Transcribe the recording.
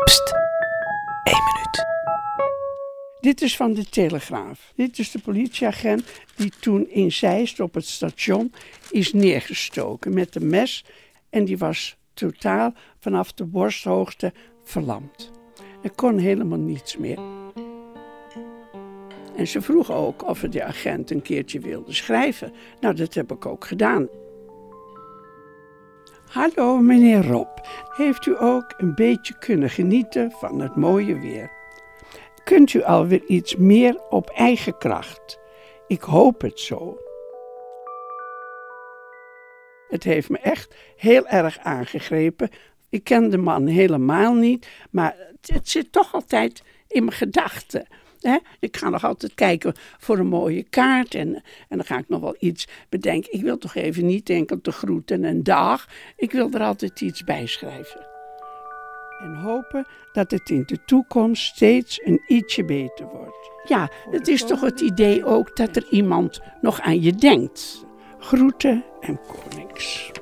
Pst, 1 minuut. Dit is van de Telegraaf. Dit is de politieagent die toen in Zeist op het station is neergestoken met een mes. En die was totaal vanaf de borsthoogte verlamd. Er kon helemaal niets meer. En ze vroeg ook of de agent een keertje wilde schrijven. Nou, dat heb ik ook gedaan. Hallo meneer Rob, heeft u ook een beetje kunnen genieten van het mooie weer? Kunt u alweer iets meer op eigen kracht? Ik hoop het zo. Het heeft me echt heel erg aangegrepen. Ik ken de man helemaal niet, maar het zit toch altijd in mijn gedachten. Ik ga nog altijd kijken voor een mooie kaart en dan ga ik nog wel iets bedenken. Ik wil toch even niet enkel te groeten en dag. Ik wil er altijd iets bij schrijven. En hopen dat het in de toekomst steeds een ietsje beter wordt. Ja, het is toch het idee ook dat er iemand nog aan je denkt. Groeten en konings.